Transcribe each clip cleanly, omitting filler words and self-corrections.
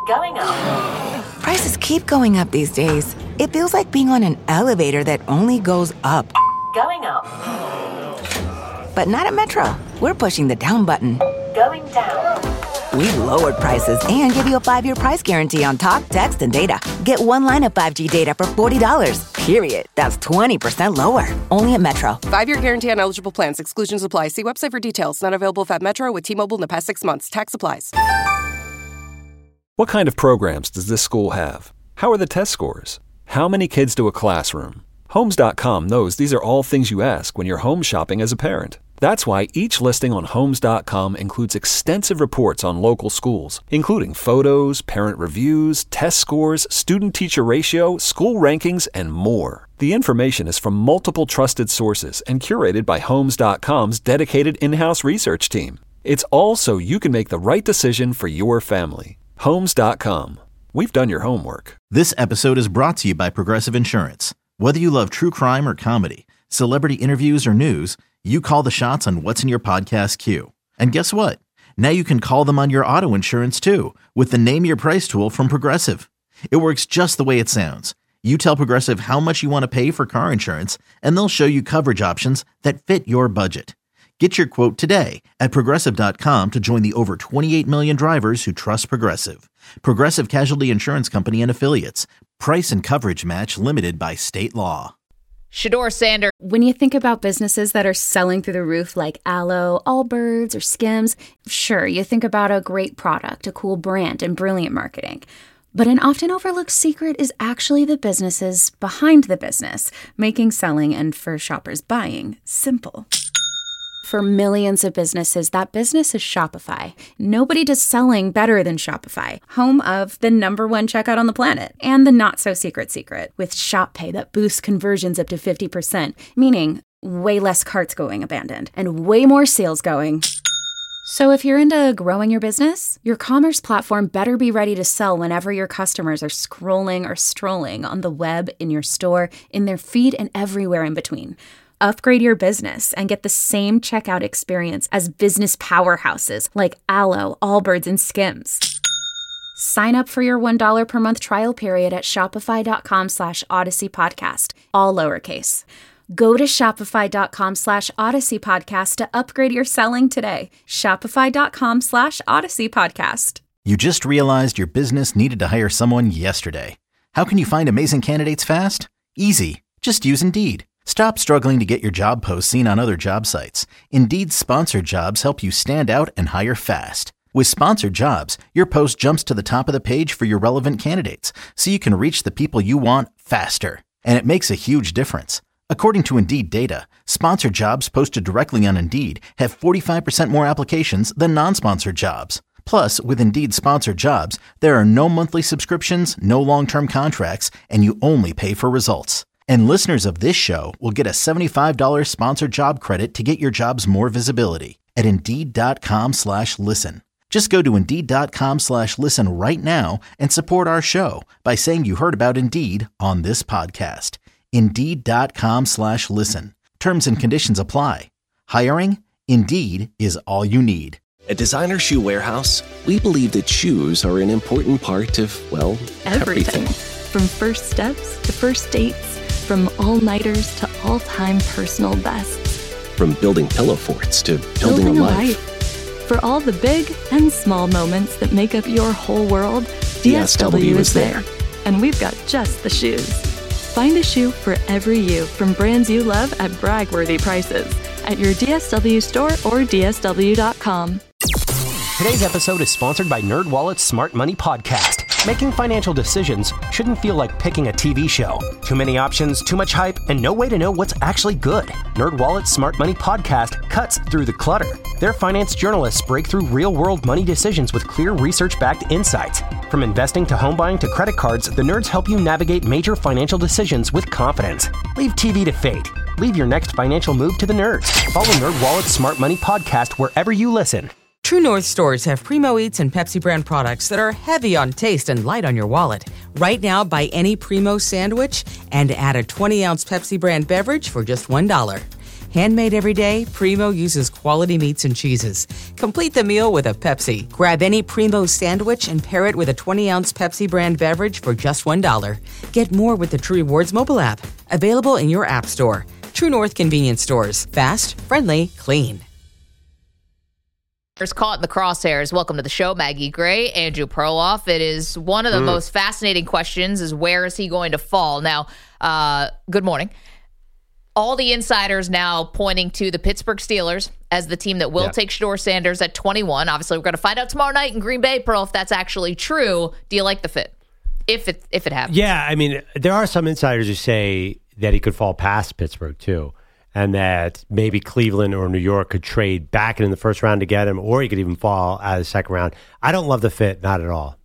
Going up. Prices keep going up these days. It feels like being on an elevator that only goes up. Going up. But not at Metro. We're pushing the down button. Going down. We've lowered prices and give you a 5-year price guarantee on talk, text, and data. Get one line of 5G data for $40, period. That's 20% lower. Only at Metro. 5-year guarantee on eligible plans. Exclusions apply. See website for details. Not available at Metro with T-Mobile in the past 6 months. Tax applies. What kind of programs does this school have? How are the test scores? How many kids do a classroom? Homes.com knows these are all things you ask when you're home shopping as a parent. That's why each listing on Homes.com includes extensive reports on local schools, including photos, parent reviews, test scores, student-teacher ratio, school rankings, and more. The information is from multiple trusted sources and curated by Homes.com's dedicated in-house research team. It's all so you can make the right decision for your family. Homes.com. We've done your homework. This episode is brought to you by Progressive Insurance. Whether you love true crime or comedy, celebrity interviews or news, you call the shots on what's in your podcast queue. And guess what? Now you can call them on your auto insurance too with the Name Your Price tool from Progressive. It works just the way it sounds. You tell Progressive how much you want to pay for car insurance, and they'll show you coverage options that fit your budget. Get your quote today at Progressive.com to join the over 28 million drivers who trust Progressive. Progressive Casualty Insurance Company and Affiliates. Price and coverage match limited by state law. Shador Sander. When you think about businesses that are selling through the roof like Aloe, Allbirds, or Skims, sure, you think about a great product, a cool brand, and brilliant marketing. But an often overlooked secret is actually the businesses behind the business, making selling and, for shoppers, buying simple. For millions of businesses, that business is Shopify. Nobody does selling better than Shopify, home of the #1 checkout on the planet, and the not-so-secret secret, with Shop Pay that boosts conversions up to 50%, meaning way less carts going abandoned, and way more sales going. So if you're into growing your business, your commerce platform better be ready to sell whenever your customers are scrolling or strolling on the web, in your store, in their feed, and everywhere in between. Upgrade your business and get the same checkout experience as business powerhouses like Aloe, Allbirds, and Skims. Sign up for your $1 per month trial period at shopify.com/Odyssey Podcast, all lowercase. Go to shopify.com/Odyssey Podcast to upgrade your selling today. Shopify.com/Odyssey Podcast. You just realized your business needed to hire someone yesterday. How can you find amazing candidates fast? Easy. Just use Indeed. Stop struggling to get your job posts seen on other job sites. Indeed's sponsored jobs help you stand out and hire fast. With sponsored jobs, your post jumps to the top of the page for your relevant candidates, so you can reach the people you want faster. And it makes a huge difference. According to Indeed data, sponsored jobs posted directly on Indeed have 45% more applications than non-sponsored jobs. Plus, with Indeed sponsored jobs, there are no monthly subscriptions, no long-term contracts, and you only pay for results. And listeners of this show will get a $75 sponsored job credit to get your jobs more visibility at Indeed.com/listen. Just go to Indeed.com/listen right now and support our show by saying you heard about Indeed on this podcast. Indeed.com/listen. Terms and conditions apply. Hiring? Indeed is all you need. At Designer Shoe Warehouse, we believe that shoes are an important part of, well, everything. From first steps to first dates. From all-nighters to all-time personal bests. From building pillow forts to building a life. For all the big and small moments that make up your whole world, DSW is there. And we've got just the shoes. Find a shoe for every you from brands you love at brag-worthy prices at your DSW store or DSW.com. Today's episode is sponsored by NerdWallet's Smart Money Podcast. Making financial decisions shouldn't feel like picking a TV show. Too many options, too much hype, and no way to know what's actually good. NerdWallet's Smart Money Podcast cuts through the clutter. Their finance journalists break through real-world money decisions with clear research-backed insights. From investing to home buying to credit cards, the nerds help you navigate major financial decisions with confidence. Leave TV to fate. Leave your next financial move to the nerds. Follow NerdWallet's Smart Money Podcast wherever you listen. True North stores have Primo Eats and Pepsi brand products that are heavy on taste and light on your wallet. Right now, buy any Primo sandwich and add a 20-ounce Pepsi brand beverage for just $1. Handmade every day, Primo uses quality meats and cheeses. Complete the meal with a Pepsi. Grab any Primo sandwich and pair it with a 20-ounce Pepsi brand beverage for just $1. Get more with the True Rewards mobile app. Available in your app store. True North convenience stores. Fast, friendly, clean. Caught in the crosshairs. Welcome to the show, Maggie Gray, Andrew Perloff. It is one of the most fascinating questions is where is he going to fall? Now, good morning. All the insiders now pointing to the Pittsburgh Steelers as the team that will take Shedeur Sanders at 21. Obviously, we're going to find out tomorrow night in Green Bay, Pearl, if that's actually true. Do you like the fit? If it happens. Yeah, I mean, there are some insiders who say that he could fall past Pittsburgh, too. And that maybe Cleveland or New York could trade back in the first round to get him, or he could even fall out of the second round. I don't love the fit, not at all.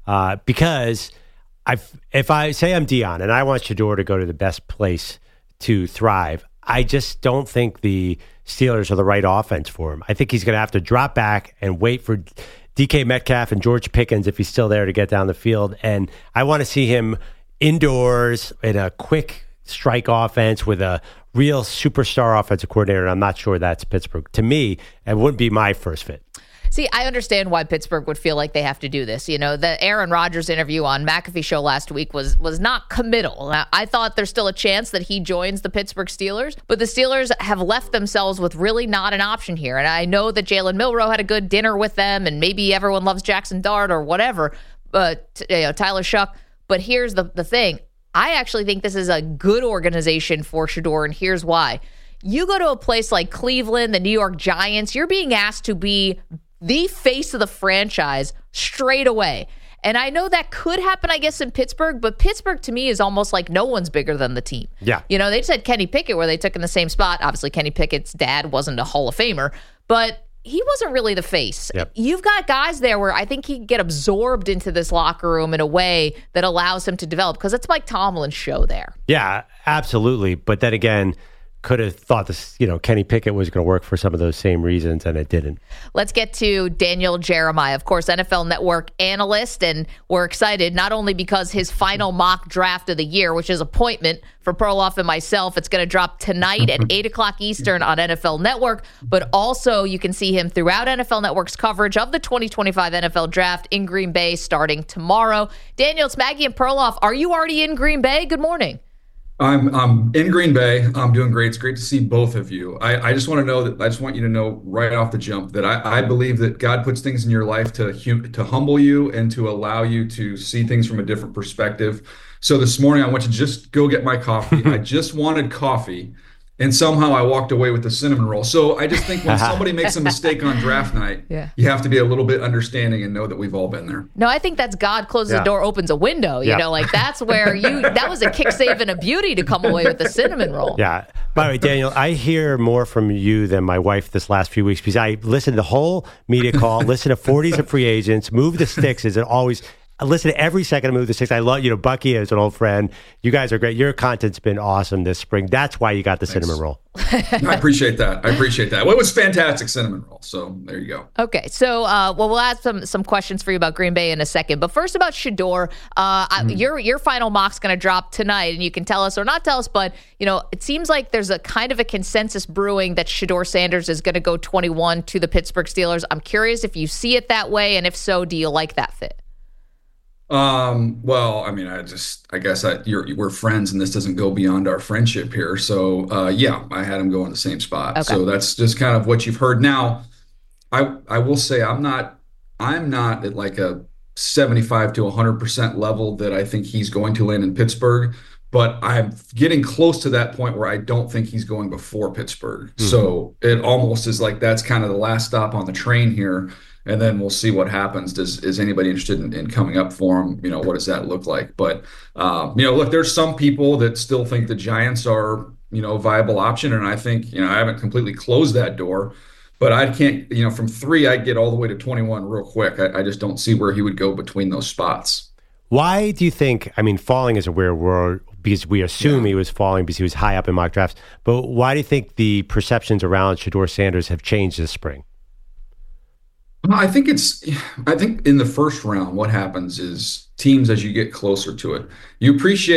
Because if I say I'm Dion and I want Shedeur to go to the best place to thrive, I just don't think the Steelers are the right offense for him. I think he's going to have to drop back and wait for DK Metcalf and George Pickens, if he's still there, to get down the field. And I want to see him indoors in a quick strike offense with a real superstar offensive coordinator, and I'm not sure that's Pittsburgh. To me, it wouldn't be my first fit. See, I understand why Pittsburgh would feel like they have to do this. You know, the Aaron Rodgers interview on McAfee show last week was not committal. Now, I thought there's still a chance that he joins the Pittsburgh Steelers, but the Steelers have left themselves with really not an option here. And I know that Jalen Milroe had a good dinner with them, and maybe everyone loves Jackson Dart or whatever, but Tyler Shuck. But here's the thing. I actually think this is a good organization for Shedeur, and here's why. You go to a place like Cleveland, the New York Giants, you're being asked to be the face of the franchise straight away. And I know that could happen, I guess, in Pittsburgh, but Pittsburgh to me is almost like no one's bigger than the team. Yeah. You know, they just had Kenny Pickett where they took in the same spot. Obviously, Kenny Pickett's dad wasn't a Hall of Famer, but he wasn't really the face. Yep. You've got guys there where I think he can get absorbed into this locker room in a way that allows him to develop, because it's Mike Tomlin's show there. Yeah, absolutely. But then again, could have thought this, Kenny Pickett was going to work for some of those same reasons, and it didn't. Let's get to Daniel Jeremiah, of course, NFL Network analyst, and we're excited not only because his final mock draft of the year, which is appointment for Perloff and myself, it's going to drop tonight at 8 o'clock Eastern on NFL Network, but also you can see him throughout NFL Network's coverage of the 2025 NFL Draft in Green Bay starting tomorrow. Daniel, it's Maggie and Perloff. Are you already in Green Bay? Good morning. I'm in Green Bay. I'm doing great. It's great to see both of you. I just want to know that I just want you to know right off the jump that I believe that God puts things in your life to humble you and to allow you to see things from a different perspective. So this morning I went to just go get my coffee. I just wanted coffee, and somehow I walked away with the cinnamon roll. So I just think when somebody makes a mistake on draft night, you have to be a little bit understanding and know that we've all been there. No, I think that's God closes the door, opens a window. You know, like that's where that was a kick save and a beauty to come away with the cinnamon roll. Yeah. By the way, Daniel, I hear more from you than my wife this last few weeks because I listened to the whole media call, listen to 40s and free agents, Move the Sticks is always. I listen to every second of Move the Sticks. I love, Bucky is an old friend. You guys are great. Your content's been awesome this spring. That's why you got the cinnamon roll. I appreciate that. Well, it was fantastic cinnamon roll. So there you go. Okay. So, we'll ask some questions for you about Green Bay in a second. But first about Shedeur, your final mock's going to drop tonight, and you can tell us or not tell us, but, it seems like there's a kind of a consensus brewing that Shedeur Sanders is going to go 21 to the Pittsburgh Steelers. I'm curious if you see it that way, and if so, do you like that fit? Well, I mean, I guess we're friends and this doesn't go beyond our friendship here. So, yeah, I had him go in the same spot. Okay. So that's just kind of what you've heard. Now, I will say I'm not at like a 75 to 100% level that I think he's going to land in Pittsburgh, but I'm getting close to that point where I don't think he's going before Pittsburgh. Mm-hmm. So it almost is like that's kind of the last stop on the train here. And then we'll see what happens. Is anybody interested in coming up for him? What does that look like? But, look, there's some people that still think the Giants are, a viable option. And I think, I haven't completely closed that door. But I can't, from 3, I'd get all the way to 21 real quick. I just don't see where he would go between those spots. Why do you think, falling is a weird word because we assume he was falling because he was high up in mock drafts. But why do you think the perceptions around Shedeur Sanders have changed this spring? I think in the first round, what happens is teams, as you get closer to it, you appreciate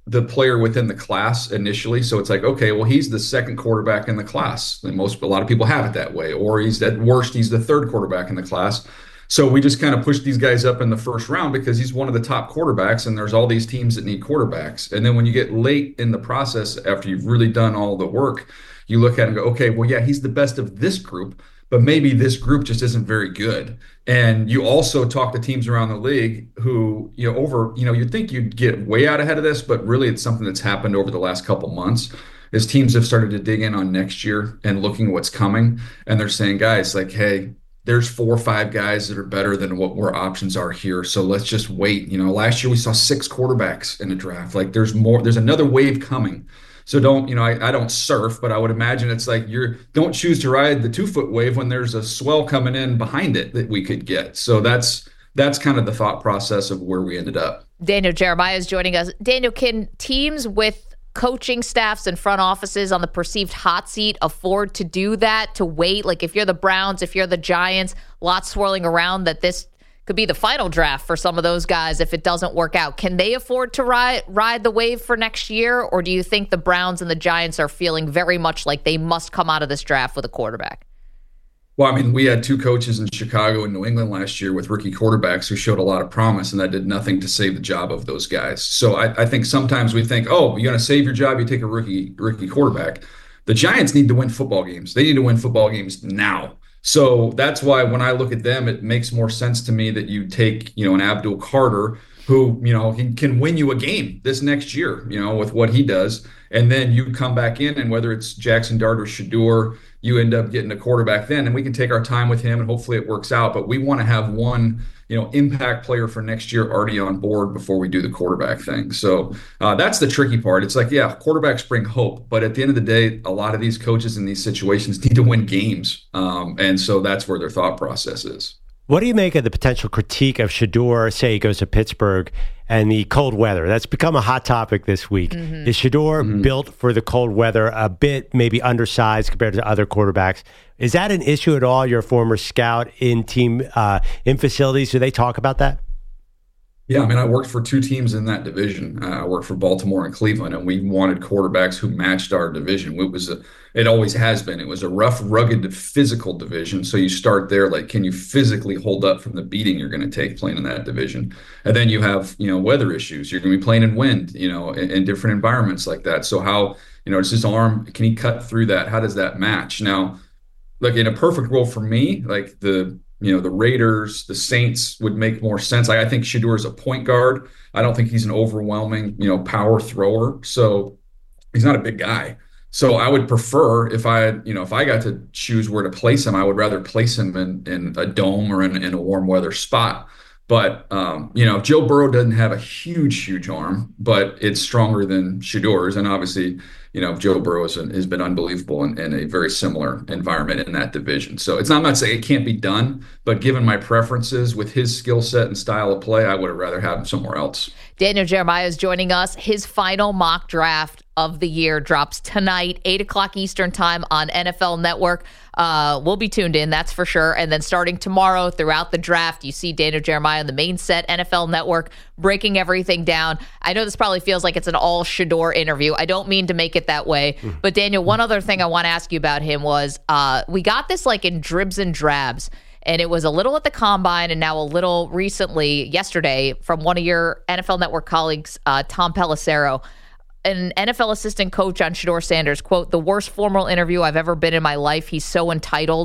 the player within the class initially. So it's like, okay, well, he's the second quarterback in the class. And a lot of people have it that way. Or he's at worst, he's the third quarterback in the class. So we just kind of push these guys up in the first round because he's one of the top quarterbacks, and there's all these teams that need quarterbacks. And then when you get late in the process, after you've really done all the work, you look at it and go, okay, well, yeah, he's the best of this group, but maybe this group just isn't very good. And you also talk to teams around the league who, you'd think you'd get way out ahead of this, but really it's something that's happened over the last couple months. Is teams have started to dig in on next year and looking at what's coming. And they're saying, guys, like, hey, there's 4 or 5 guys that are better than what our options are here. So let's just wait. Last year we saw 6 quarterbacks in the draft. Like there's another wave coming. So I don't surf, but I would imagine it's like don't choose to ride the 2-foot wave when there's a swell coming in behind it that we could get. So that's kind of the thought process of where we ended up. Daniel Jeremiah is joining us. Daniel, can teams with coaching staffs and front offices on the perceived hot seat afford to do that, to wait? Like if you're the Browns, if you're the Giants, lots swirling around that this could be the final draft for some of those guys if it doesn't work out. Can they afford to ride the wave for next year? Or do you think the Browns and the Giants are feeling very much like they must come out of this draft with a quarterback? Well, I mean, we had 2 coaches in Chicago and New England last year with rookie quarterbacks who showed a lot of promise, and that did nothing to save the job of those guys. So I think sometimes we think, oh, you're going to save your job, you take a rookie quarterback. The Giants need to win football games. They need to win football games now. So that's why when I look at them, it makes more sense to me that you take, an Abdul Carter who, he can win you a game this next year, with what he does. And then you come back in, and whether it's Jackson Dart or Shedeur, you end up getting a quarterback then, and we can take our time with him, and hopefully it works out. But we want to have one, impact player for next year already on board before we do the quarterback thing. So that's the tricky part. It's like, yeah, quarterbacks bring hope, but at the end of the day, a lot of these coaches in these situations need to win games. And so that's where their thought process is. What do you make of the potential critique of Shedeur, say he goes to Pittsburgh, and the cold weather? That's become a hot topic this week. Mm-hmm. Is Shedeur built for the cold weather, a bit maybe undersized compared to other quarterbacks? Is that an issue at all? You're a former scout in facilities. Do they talk about that? Yeah, I mean, I worked for 2 teams in that division. I worked for Baltimore and Cleveland, and we wanted quarterbacks who matched our division. It always has been. It was a rough, rugged, physical division. So you start there, like, can you physically hold up from the beating you're going to take playing in that division? And then you have, weather issues. You're going to be playing in wind, in different environments like that. So how, it's his arm, can he cut through that? How does that match? Now, look, in a perfect world for me, like the Raiders, the Saints would make more sense. I think Shedeur is a point guard. I don't think he's an overwhelming, power thrower. So he's not a big guy. So I would prefer if I got to choose where to place him, I would rather place him in a dome or in a warm weather spot. But, Joe Burrow doesn't have a huge arm, but it's stronger than Shedeur's. And obviously, Joe Burrow has been unbelievable in a very similar environment in that division. So I'm not saying it can't be done, but given my preferences with his skill set and style of play, I would have rather have him somewhere else. Daniel Jeremiah is joining us. His final mock draft of the year drops tonight, 8:00 Eastern time on NFL Network. We'll be tuned in, that's for sure. And then starting tomorrow throughout the draft, you see Daniel Jeremiah on the main set, NFL Network, breaking everything down. I know this probably feels like it's an all Shedeur interview. I don't mean to make it that way. But Daniel, one other thing I want to ask you about him was we got this like in dribs and drabs. And it was a little at the Combine and now a little recently, yesterday, from one of your NFL Network colleagues, Tom Pelissero, an NFL assistant coach on Shedeur Sanders, quote, "The worst formal interview I've ever been in my life. He's so entitled."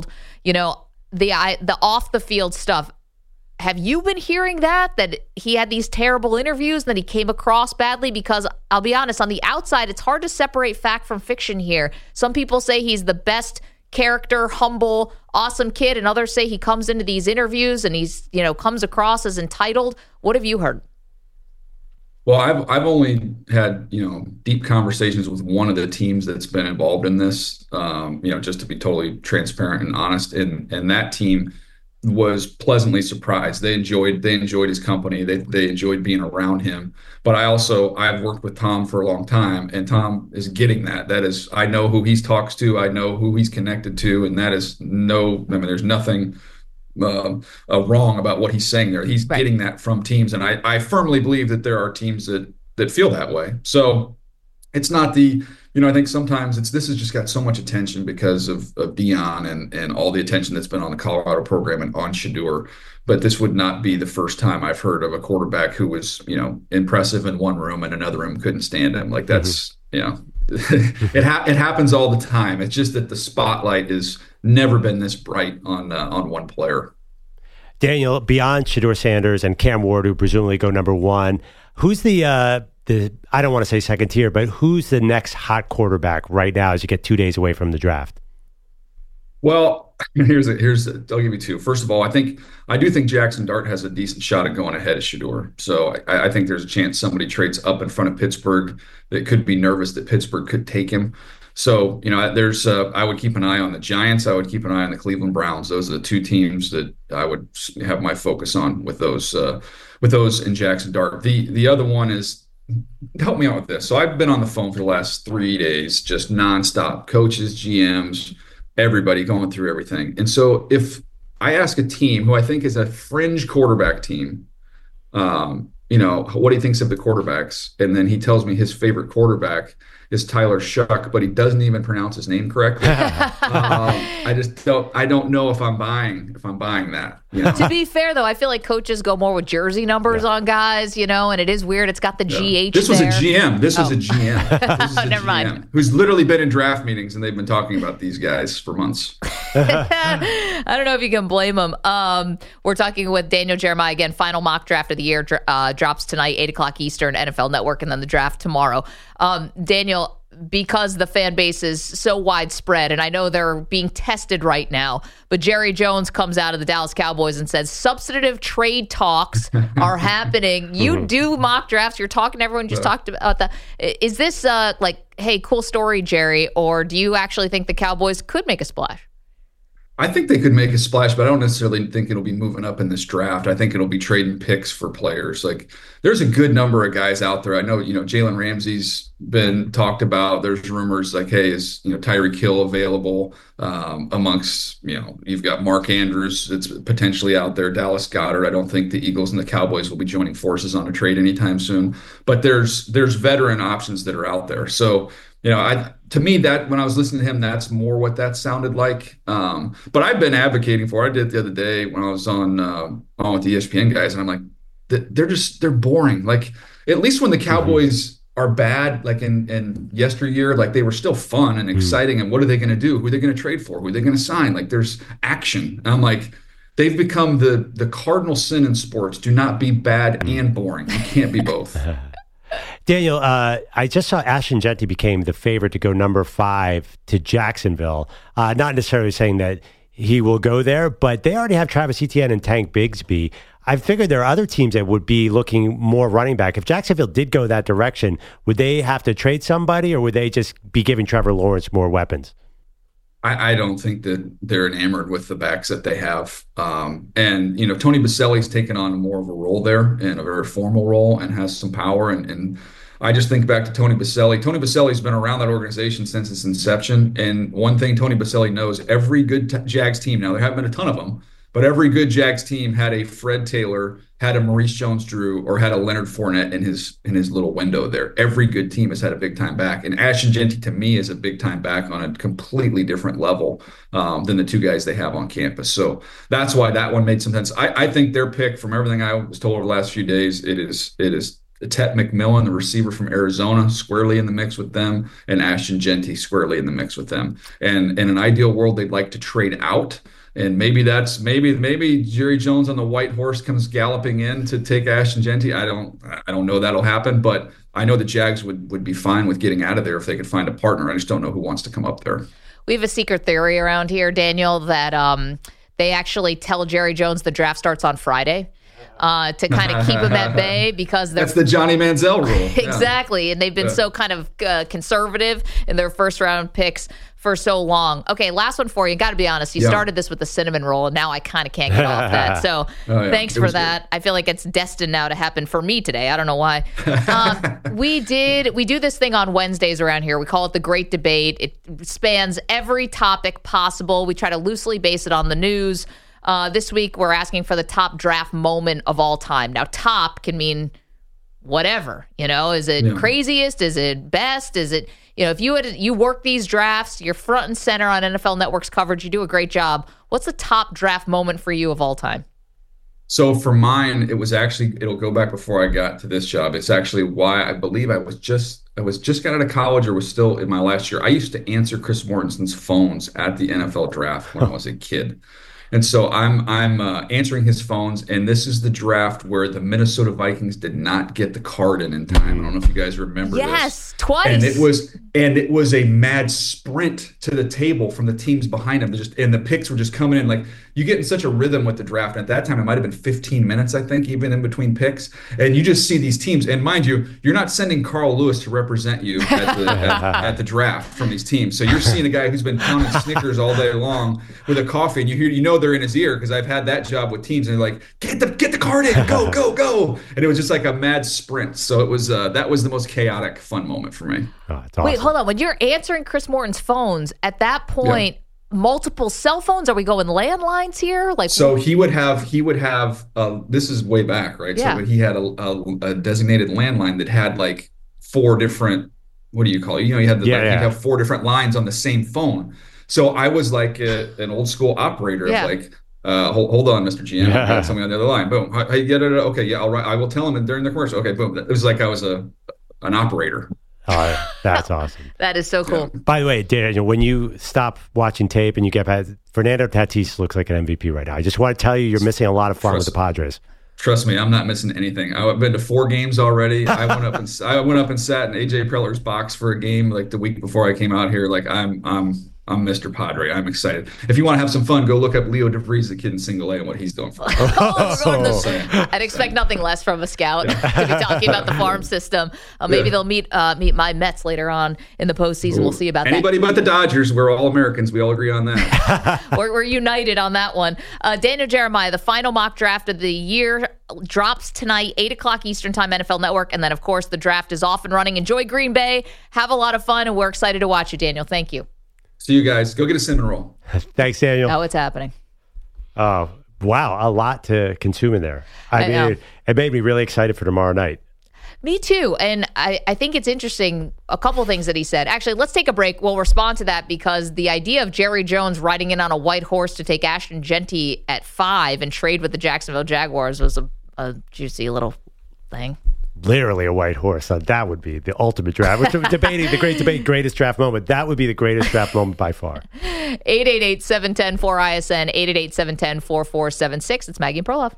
The off the field stuff. Have you been hearing that he had these terrible interviews, that he came across badly? Because I'll be honest, on the outside, it's hard to separate fact from fiction here. Some people say he's the best character, humble, awesome kid, and others say he comes into these interviews and he's, comes across as entitled. What have you heard? Well, I've only had, deep conversations with one of the teams that's been involved in this, just to be totally transparent and honest. And that team was pleasantly surprised. They enjoyed his company. They enjoyed being around him. But I've worked with Tom for a long time, and Tom is getting that. That is, I know who he talks to. I know who he's connected to. And that is there's nothing wrong about what he's saying there. He's getting that from teams. And I firmly believe that there are teams that that feel that way. So it's not the, I think sometimes this has just got so much attention because of Deion and all the attention that's been on the Colorado program and on Shedeur. But this would not be the first time I've heard of a quarterback who was, impressive in one room and another room couldn't stand him. Like that's, it happens all the time. It's just that the spotlight has never been this bright on one player. Daniel, beyond Shedeur Sanders and Cam Ward, who presumably go number one, who's the I don't want to say second tier, but who's the next hot quarterback right now as you get 2 days away from the draft? Well, I'll give you two. First of all, I do think Jackson Dart has a decent shot at going ahead of Shedeur. So I think there's a chance somebody trades up in front of Pittsburgh that could be nervous that Pittsburgh could take him. So, I would keep an eye on the Giants. I would keep an eye on the Cleveland Browns. Those are the two teams that I would have my focus on with those in Jackson Dart. The other one is, help me out with this. So I've been on the phone for the last 3 days, just nonstop, coaches, GMs, everybody going through everything. And so if I ask a team who I think is a fringe quarterback team, what he thinks of the quarterbacks, and then he tells me his favorite quarterback is Tyler Shuck, but he doesn't even pronounce his name correctly. I don't know if I'm buying that. To be fair, though, I feel like coaches go more with jersey numbers on guys, and it is weird. It's got the GH This was there. a GM. This was a GM. Never mind. Who's literally been in draft meetings, and they've been talking about these guys for months. I don't know if you can blame him. We're talking with Daniel Jeremiah again. Final mock draft of the year drops tonight, 8 o'clock Eastern, NFL Network, and then the draft tomorrow. Daniel, because the fan base is so widespread, and I know they're being tested right now, but Jerry Jones comes out of the Dallas Cowboys and says substantive trade talks are happening. You do mock drafts. You're talking to everyone. Just talked about that. Is this hey, cool story, Jerry, or do you actually think the Cowboys could make a splash? I think they could make a splash, but I don't necessarily think it'll be moving up in this draft. I think it'll be trading picks for players. Like, there's a good number of guys out there. I know, Jalen Ramsey's been talked about. There's rumors like, hey, is, Tyreek Hill available? Amongst, you've got Mark Andrews that's potentially out there, Dallas Goedert. I don't think the Eagles and the Cowboys will be joining forces on a trade anytime soon, but there's veteran options that are out there. So, to me, that when I was listening to him, that's more what that sounded like. But I've been advocating for it. I did it the other day when I was on with the ESPN guys, and I'm like, they're boring. Like, at least when the Cowboys are bad, like in yesteryear, like they were still fun and exciting. And what are they going to do? Who are they going to trade for? Who are they going to sign? Like, there's action. And I'm like, they've become the cardinal sin in sports. Do not be bad and boring. You can't be both. Daniel, I just saw Ashton Jeanty became the favorite to go number 5 to Jacksonville. Not necessarily saying that he will go there, but they already have Travis Etienne and Tank Bigsby. I figured there are other teams that would be looking more running back. If Jacksonville did go that direction, would they have to trade somebody, or would they just be giving Trevor Lawrence more weapons? I don't think that they're enamored with the backs that they have. And, Tony Baselli's taken on more of a role there, and a very formal role, and has some power. And I just think back to Tony Baselli. Tony Baselli's been around that organization since its inception. And one thing Tony Baselli knows, every good Jags team, now there haven't been a ton of them, but every good Jags team had a Fred Taylor, had a Maurice Jones-Drew, or had a Leonard Fournette in his little window there. Every good team has had a big-time back. And Ashton Jeanty, to me, is a big-time back on a completely different level than the two guys they have on campus. So that's why that one made some sense. I think their pick, from everything I was told over the last few days, it is Tet McMillan, the receiver from Arizona, squarely in the mix with them, and Ashton Jeanty squarely in the mix with them. And in an ideal world, they'd like to trade out. And maybe Jerry Jones on the white horse comes galloping in to take Ashton Jeanty. I don't know that'll happen, but I know the Jags would be fine with getting out of there if they could find a partner. I just don't know who wants to come up there. We have a secret theory around here, Daniel, that they actually tell Jerry Jones the draft starts on Friday. To kind of keep him at bay, because that's the Johnny Manziel rule. Exactly. And they've been so kind of conservative in their first round picks for so long. Okay, last one for you. Got to be honest. You started this with the cinnamon roll, and now I kind of can't get off that. So thanks for that. Good. I feel like it's destined now to happen for me today. I don't know why. We do this thing on Wednesdays around here. We call it the Great Debate. It spans every topic possible. We try to loosely base it on the news. This week, we're asking for the top draft moment of all time. Now, top can mean whatever, is it craziest? Is it best? Is it, if you work these drafts, you're front and center on NFL Network's coverage, you do a great job. What's the top draft moment for you of all time? So for mine, it'll go back before I got to this job. It's actually why I believe I was just got out of college or was still in my last year. I used to answer Chris Mortensen's phones at the NFL draft when I was a kid. And so I'm answering his phones, and this is the draft where the Minnesota Vikings did not get the card in time. I don't know if you guys remember this. Yes, twice. And it was a mad sprint to the table from the teams behind him. And the picks were just coming in. Like, you get in such a rhythm with the draft. At that time, it might have been 15 minutes, I think, even in between picks. And you just see these teams. And mind you, you're not sending Carl Lewis to represent you at the draft from these teams. So you're seeing a guy who's been pounding Snickers all day long with a coffee, and you know they're in his ear, because I've had that job with teams, and they're like, get the card in, go, go, go. And it was just like a mad sprint. So it was that was the most chaotic, fun moment for me. Oh, it's awesome. Wait, hold on. When you're answering Chris Morton's phones, at that point, multiple cell phones? Are we going landlines here? So he would have this is way back, right? Yeah. So he had a designated landline that had like 4 different, what do you call it? You had you'd have 4 different lines on the same phone. So I was like an old school operator of like, hold on, Mr. GM, I got something on the other line. Boom. Okay, yeah, all right. I will tell him during the commercial. Okay, boom. It was like I was an operator. Oh, that's awesome. That is so cool. By the way, Daniel, when you stop watching tape and you get past, Fernando Tatis looks like an MVP right now. I just want to tell you, you're missing a lot of fun with the Padres. Trust me, I'm not missing anything. I've been to 4 games already. I went up and sat in AJ Preller's box for a game like the week before I came out here. Like I'm Mr. Padre. I'm excited. If you want to have some fun, go look up Leo DeVries, the kid in Single A, and what he's doing for I'd expect nothing less from a scout to be talking about the farm system. Maybe they'll meet my Mets later on in the postseason. We'll see about Anybody but the Dodgers. We're all Americans. We all agree on that. We're united on that one. Daniel Jeremiah, the final mock draft of the year drops tonight, 8 o'clock Eastern Time, NFL Network. And then, of course, the draft is off and running. Enjoy Green Bay. Have a lot of fun, and we're excited to watch you, Daniel. Thank you. See you guys. Go get a cinnamon roll. Thanks, Daniel. Oh, it's happening. Oh, wow. A lot to consume in there. I mean, it made me really excited for tomorrow night. Me too. And I think it's interesting, a couple things that he said. Actually, let's take a break. We'll respond to that, because the idea of Jerry Jones riding in on a white horse to take Ashton Genty at 5 and trade with the Jacksonville Jaguars was a juicy little thing. Literally a white horse. That would be the ultimate draft. We're debating the great debate, greatest draft moment. That would be the greatest draft moment by far. 888-710-4ISN, 888-710-4476. It's Maggie and Perloff.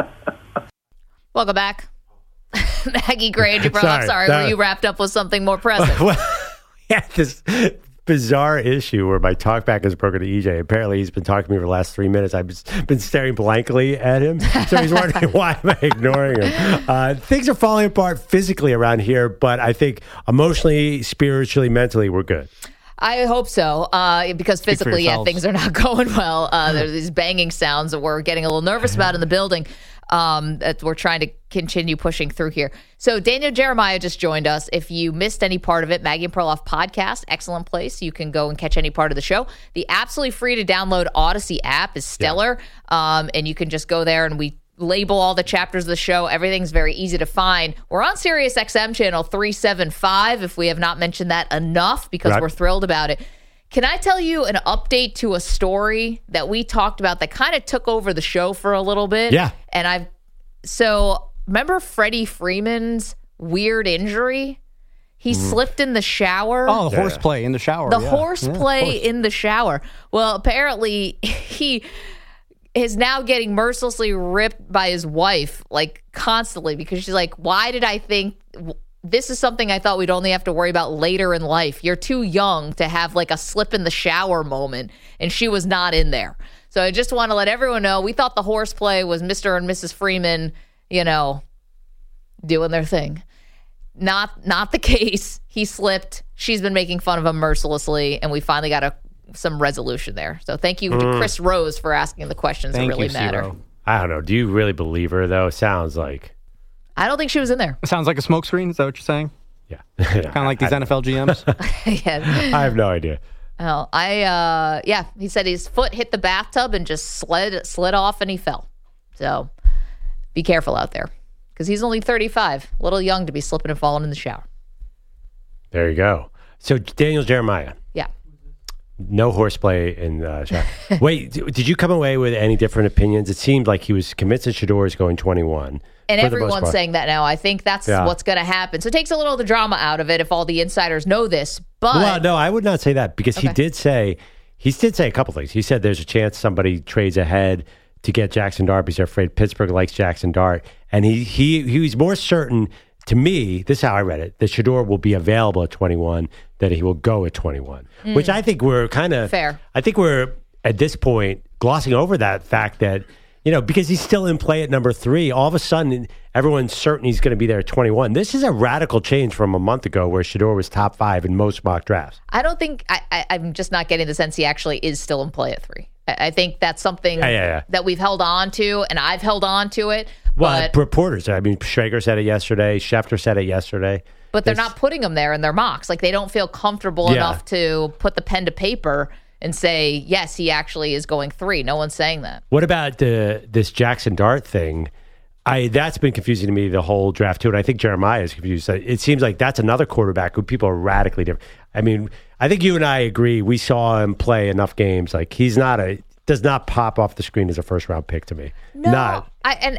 Welcome back. Maggie Gray and Perloff. Sorry, were you wrapped up with something more pressing? This bizarre issue where my talkback is broken to EJ. Apparently, he's been talking to me for the last 3 minutes. I've been staring blankly at him. So he's wondering, why am I ignoring him? Things are falling apart physically around here, but I think emotionally, spiritually, mentally, we're good. I hope so, because physically, things are not going well. There's these banging sounds that we're getting a little nervous about in the building. That we're trying to continue pushing through here. So Daniel Jeremiah just joined us. If you missed any part of it, Maggie and Perloff podcast, excellent place. You can go and catch any part of the show. The absolutely free to download Odyssey app is stellar. And you can just go there, and we label all the chapters of the show. Everything's very easy to find. We're on Sirius XM channel 375, if we have not mentioned that enough, because we're thrilled about it. Can I tell you an update to a story that we talked about that kind of took over the show for a little bit? Yeah. And so remember Freddie Freeman's weird injury? He slipped in the shower. Oh, the horseplay in the shower. The horseplay in the shower. Well, apparently he is now getting mercilessly ripped by his wife, like constantly, because she's like, why did I think... This is something I thought we'd only have to worry about later in life. You're too young to have like a slip in the shower moment, and she was not in there. So I just want to let everyone know, we thought the horseplay was Mr. and Mrs. Freeman, doing their thing. Not the case. He slipped. She's been making fun of him mercilessly, and we finally got some resolution there. So thank you to Chris Rose for asking the questions that really matter. Zero. I don't know. Do you really believe her, though? Sounds like... I don't think she was in there. It sounds like a smokescreen. Is that what you're saying? Yeah. Kind of like these NFL GMs? Yeah. I have no idea. Oh, he said his foot hit the bathtub and just slid off, and he fell. So be careful out there. because he's only 35, a little young to be slipping and falling in the shower. There you go. So Daniel Jeremiah. Yeah. No horseplay in the shower. Wait, did you come away with any different opinions? It seemed like he was convinced that Shedeur is going 21. And everyone's saying that now. I think that's what's going to happen. So it takes a little of the drama out of it if all the insiders know this. But well, no, I would not say that because he did say a couple things. He said there's a chance somebody trades ahead to get Jackson Dart because they're afraid Pittsburgh likes Jackson Dart. And he was more certain, to me, this is how I read it, that Shedeur will be available at 21, that he will go at 21, which I think we're kind of fair. I think we're, at this point, glossing over that fact that, because he's still in play at number 3, all of a sudden, everyone's certain he's going to be there at 21. This is a radical change from a month ago where Shedeur was top 5 in most mock drafts. I don't think, I'm just not getting the sense he actually is still in play at 3. I think that's something that we've held on to, and I've held on to it. Well, reporters, Schrager said it yesterday, Schefter said it yesterday. But they're not putting him there in their mocks. Like, they don't feel comfortable enough to put the pen to paper and say, yes, he actually is going 3. No one's saying that. What about this Jackson Dart thing? That's been confusing to me the whole draft, too. And I think Jeremiah is confused. It seems like that's another quarterback who people are radically different. I think you and I agree. We saw him play enough games. Like, does not pop off the screen as a first-round pick to me. No, I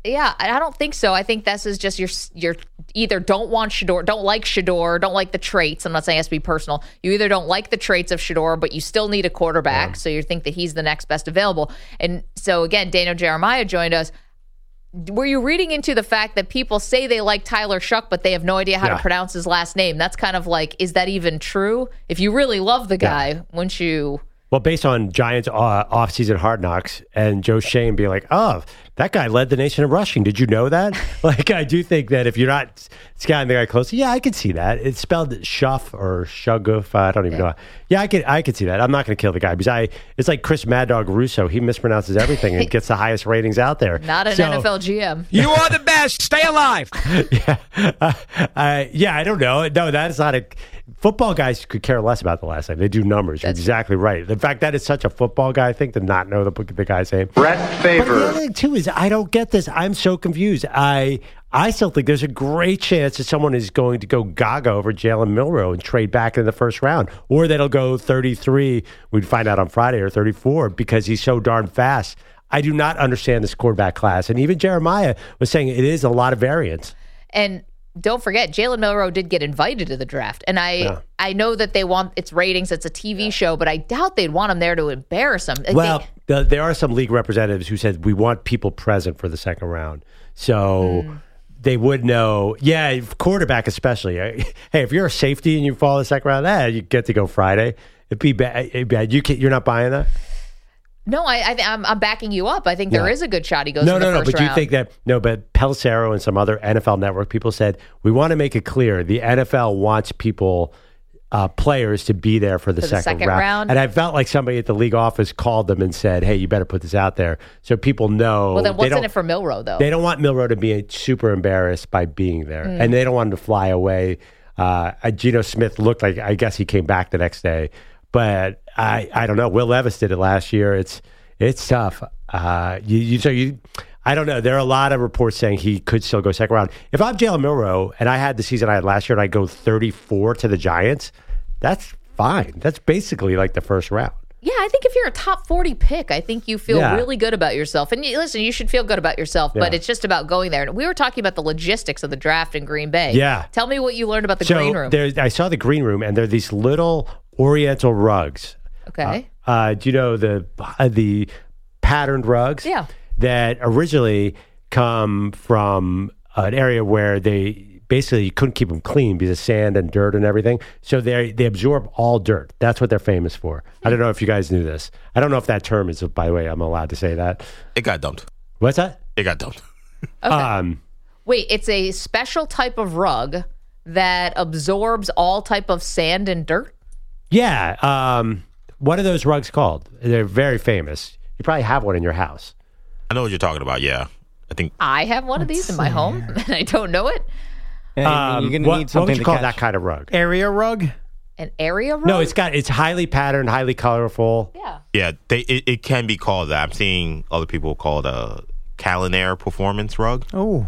don't think so. I think this is just you're either don't like Shedeur, don't like the traits. I'm not saying it has to be personal. You either don't like the traits of Shedeur, but you still need a quarterback, so you think that he's the next best available. And so, again, Daniel Jeremiah joined us. Were you reading into the fact that people say they like Tyler Shuck, but they have no idea how to pronounce his last name? That's kind of like, is that even true? If you really love the guy, wouldn't you... Well, based on Giants offseason Hard Knocks and Joe Shane being like, oh, that guy led the nation in rushing. Did you know that? I do think that if you're not scouting the guy closely, I can see that. It's spelled Shuff or Shuguf. I don't even know. Yeah, I could see that. I'm not going to kill the guy because it's like Chris Mad Dog Russo. He mispronounces everything and gets the highest ratings out there. Not an NFL GM. You are the best. Stay alive. I don't know. No, that is not a... Football guys could care less about the last name. They do numbers. You're exactly right. In fact, that is such a football guy thing to not know the guy's name. Brett Favre. But the other thing, too, is I don't get this. I'm so confused. I still think there's a great chance that someone is going to go gaga over Jalen Milroe and trade back in the first round. Or that'll go 33, we'd find out on Friday, or 34, because he's so darn fast. I do not understand this quarterback class. And even Jeremiah was saying it is a lot of variance. And don't forget, Jalen Milroe did get invited to the draft. And I know that they want its ratings. It's a TV show, but I doubt they'd want him there to embarrass him. There are some league representatives who said we want people present for the second round. So they would know. Yeah, quarterback especially. Hey, if you're a safety and you fall in the second round, you get to go Friday. It'd be bad. You're not buying that? No, I'm backing you up. I think there is a good shot he goes in the first round. But you think that, but Pelissero and some other NFL Network people said, we want to make it clear the NFL wants people, players to be there for the second round. And I felt like somebody at the league office called them and said, hey, you better put this out there so people know. Well, then what's in it for Milroe, though? They don't want Milroe to be super embarrassed by being there. And they don't want him to fly away. Geno Smith looked like, I guess he came back the next day. But I don't know. Will Levis did it last year. It's tough. I don't know. There are a lot of reports saying he could still go second round. If I'm Jalen Milroe and I had the season I had last year and I go 34 to the Giants, that's fine. That's basically like the first round. Yeah, I think if you're a top 40 pick, I think you feel really good about yourself. And listen, you should feel good about yourself, but it's just about going there. And we were talking about the logistics of the draft in Green Bay. Yeah. Tell me what you learned about the green room. I saw the green room, and there are these little Oriental rugs. Okay. Do you know the patterned rugs? Yeah. That originally come from an area where they basically you couldn't keep them clean because of sand and dirt and everything. So they absorb all dirt. That's what they're famous for. I don't know if you guys knew this. I don't know if that term is, by the way, I'm allowed to say that. It got dumped. What's that? It got dumped. Okay. Wait, it's a special type of rug that absorbs all type of sand and dirt? Yeah. What are those rugs called? They're very famous. You probably have one in your house. I know what you're talking about, yeah. I have one of these in my home, and I don't know it. You're going to need something what would you to call catch. that kind of rug? Area rug? An area rug? No, it's highly patterned, highly colorful. Yeah. Yeah, it can be called that. I'm seeing other people call it a Calinair performance rug. Oh.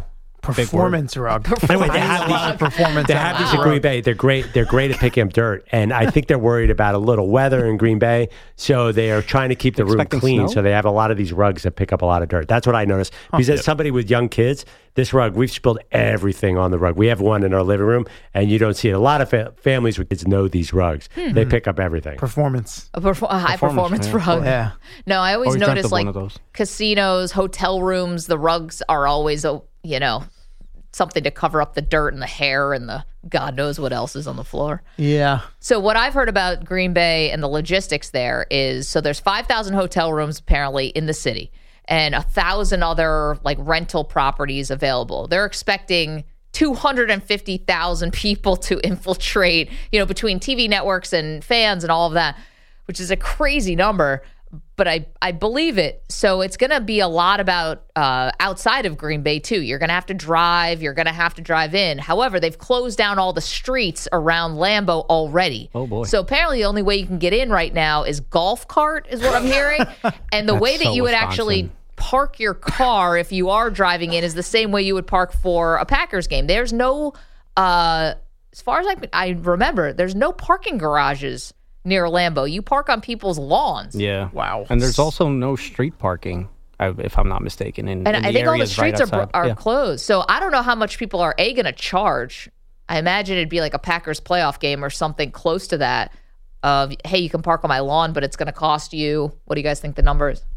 Performance rug. Anyway, they have these performance. They have these in Green Bay. They're great. They're great at picking up dirt, and I think they're worried about a little weather in Green Bay, so they are trying to keep the room clean. snow? So they have a lot of these rugs that pick up a lot of dirt. That's what I noticed. Because as somebody with young kids, this rug, we've spilled everything on the rug. We have one in our living room, and you don't see it. A lot of families with kids know these rugs. They pick up everything. Performance. A high performance rug. Yeah. No, I always notice one like of those. casinos, hotel rooms, the rugs are always, something to cover up the dirt and the hair and the God knows what else is on the floor. Yeah. So what I've heard about Green Bay and the logistics there is, so there's 5,000 hotel rooms apparently in the city and 1,000 other like rental properties available. They're expecting 250,000 people to infiltrate, between TV networks and fans and all of that, which is a crazy number. But I believe it. So it's going to be a lot about outside of Green Bay, too. You're going to have to drive. You're going to have to drive in. However, they've closed down all the streets around Lambeau already. Oh, boy. So apparently the only way you can get in right now is golf cart is what I'm hearing. And the way that you would actually park your car if you are driving in is the same way you would park for a Packers game. There's no, as far as I remember, there's no parking garages near Lambeau. You park on people's lawns. Yeah. Wow. And there's also no street parking, if I'm not mistaken. And I think all the streets are closed. So I don't know how much people are going to charge. I imagine it'd be like a Packers playoff game or something close to that. Hey, you can park on my lawn, but it's going to cost you. What do you guys think the number is?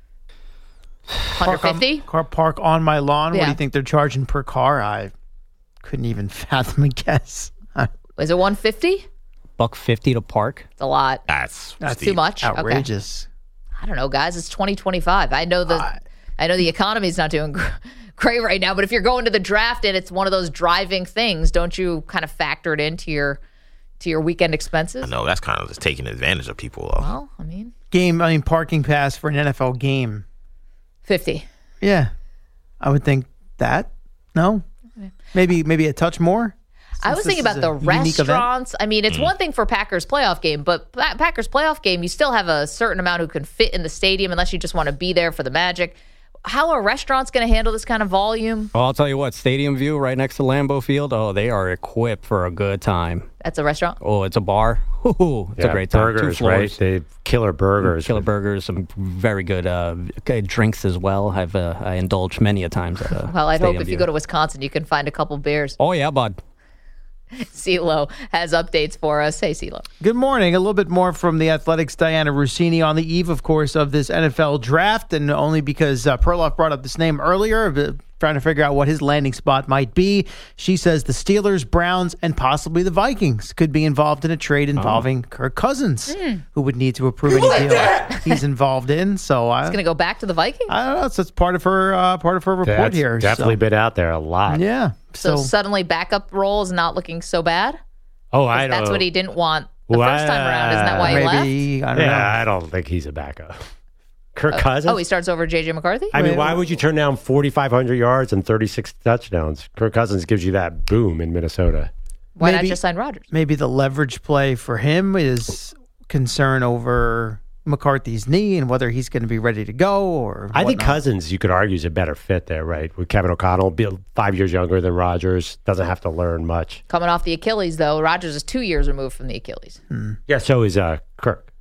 150? Car park on my lawn. Yeah. What do you think they're charging per car? I couldn't even fathom a guess. Is it 150? $150 to park. It's a lot. That's too much. Outrageous. Okay. I don't know, guys. It's 2025. I know the economy's not doing great right now, but if you're going to the draft and it's one of those driving things, don't you kind of factor it into your weekend expenses? No, that's kind of just taking advantage of people, though. Well, Parking pass for an NFL game. 50. Yeah. I would think that. No? Maybe a touch more? I was thinking about the restaurants. I mean, it's one thing for Packers playoff game, but Packers playoff game, you still have a certain amount who can fit in the stadium unless you just want to be there for the magic. How are restaurants going to handle this kind of volume? Well, I'll tell you what, Stadium View right next to Lambeau Field, they are equipped for a good time. That's a restaurant? Oh, it's a bar. It's a great time. Burgers, right? They killer burgers. Killer burgers, some very good drinks as well. I indulged many a times at well, I'd Stadium hope if View. you go to Wisconsin, you can find a couple beers. Oh, yeah, bud. CeeLo has updates for us. Hey, CeeLo. Good morning. A little bit more from the Athletics' Diana Rossini on the eve, of course, of this NFL draft, and only because Perloff brought up this name earlier, trying to figure out what his landing spot might be. She says the Steelers, Browns, and possibly the Vikings could be involved in a trade involving Kirk Cousins, who would need to approve any deal he's involved in. So He's going to go back to the Vikings? I don't know. So it's part of her report That's here. definitely been out there a lot. Yeah. So suddenly backup role is not looking so bad? Oh, I know. That's what he didn't want the first time around. Isn't that why he left? I don't know. I don't think he's a backup. Kirk Cousins? Oh, he starts over J.J. McCarthy? I mean, why would you turn down 4,500 yards and 36 touchdowns? Kirk Cousins gives you that boom in Minnesota. Why not just sign Rodgers? Maybe the leverage play for him is concern over McCarthy's knee and whether he's going to be ready to go or I think whatnot. Cousins, you could argue, is a better fit there, right? With Kevin O'Connell, 5 years younger than Rodgers, doesn't have to learn much. Coming off the Achilles, though. Rodgers is 2 years removed from the Achilles. Yeah, so is Kirk.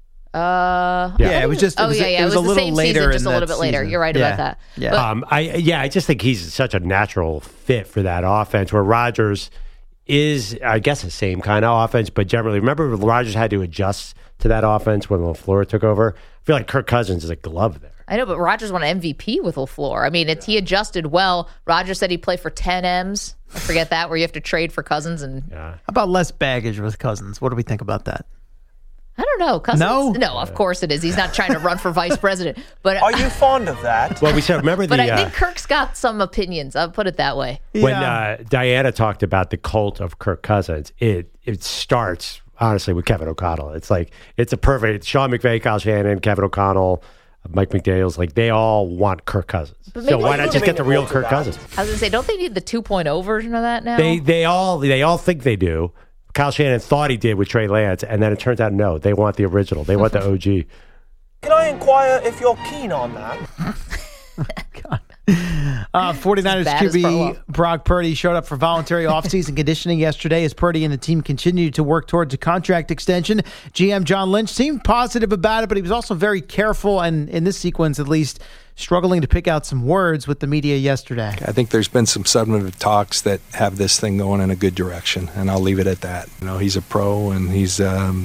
It was just. It was a the little same later, season, just in a little that bit later. season. You're right about that. Yeah. I just think he's such a natural fit for that offense. Where Rodgers is, I guess, the same kind of offense, but generally, remember Rodgers had to adjust to that offense when LaFleur took over. I feel like Kirk Cousins is a glove there. I know, but Rodgers won an MVP with LaFleur. I mean, he adjusted well. Rodgers said he'd play for 10 M's. I forget that, where you have to trade for Cousins. How about less baggage with Cousins? What do we think about that? I don't know. Cousins? No, of course it is. He's not trying to run for vice president. But are you fond of that? Well, we said remember but I think Kirk's got some opinions. I'll put it that way. When Diana talked about the cult of Kirk Cousins, it starts honestly with Kevin O'Connell. It's like it's a perfect Sean McVay, Kyle Shanahan, Kevin O'Connell, Mike McDaniels. Like they all want Kirk Cousins. So why not just get the real Kirk Cousins? I was going to say, don't they need the 2.0 version of that now? They all think they do. Kyle Shanahan thought he did with Trey Lance, and then it turns out no. They want the original. They want the OG. Can I inquire if you're keen on that? God. 49ers QB Brock Purdy showed up for voluntary offseason conditioning yesterday as Purdy and the team continued to work towards a contract extension. GM John Lynch seemed positive about it, but he was also very careful, and in this sequence at least, struggling to pick out some words with the media yesterday. I think there's been some substantive talks that have this thing going in a good direction, and I'll leave it at that. He's a pro, and he's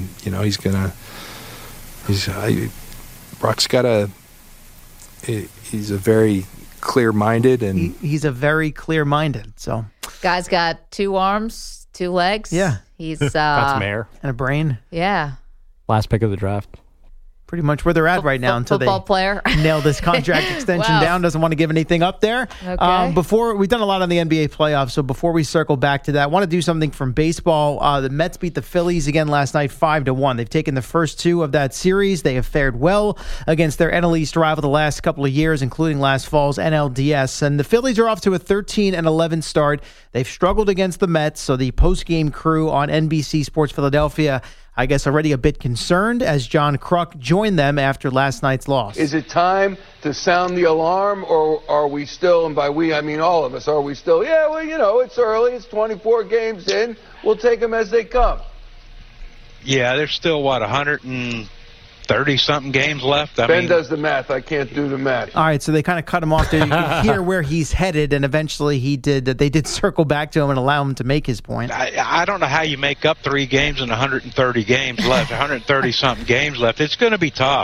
Brock's got he's a very clear-minded, and he's a very clear-minded. So, guy's got 2 arms, 2 legs. Yeah, he's got some hair and a brain. Yeah, last pick of the draft. Pretty much where they're at right now until football they player. nail this contract extension Wow. down. Doesn't want to give anything up there. Okay. Before we've done a lot on the NBA playoffs, so before we circle back to that, I want to do something from baseball. The Mets beat the Phillies again last night, 5-1. They've taken the first 2 of that series. They have fared well against their NL East rival the last couple of years, including last fall's NLDS. And the Phillies are off to a 13-11 start. They've struggled against the Mets, so the post-game crew on NBC Sports Philadelphia, I guess, already a bit concerned as John Kruk joined them after last night's loss. Is it time to sound the alarm, or are we still, and by we I mean all of us, are we still, it's early, it's 24 games in, we'll take them as they come? Yeah, there's still, 130-something games left? Ben does the math. I can't do the math. All right, so they kind of cut him off there. You can hear where he's headed, and eventually they did circle back to him and allow him to make his point. I don't know how you make up 3 games and 130 games left, 130-something games left. It's going to be tough.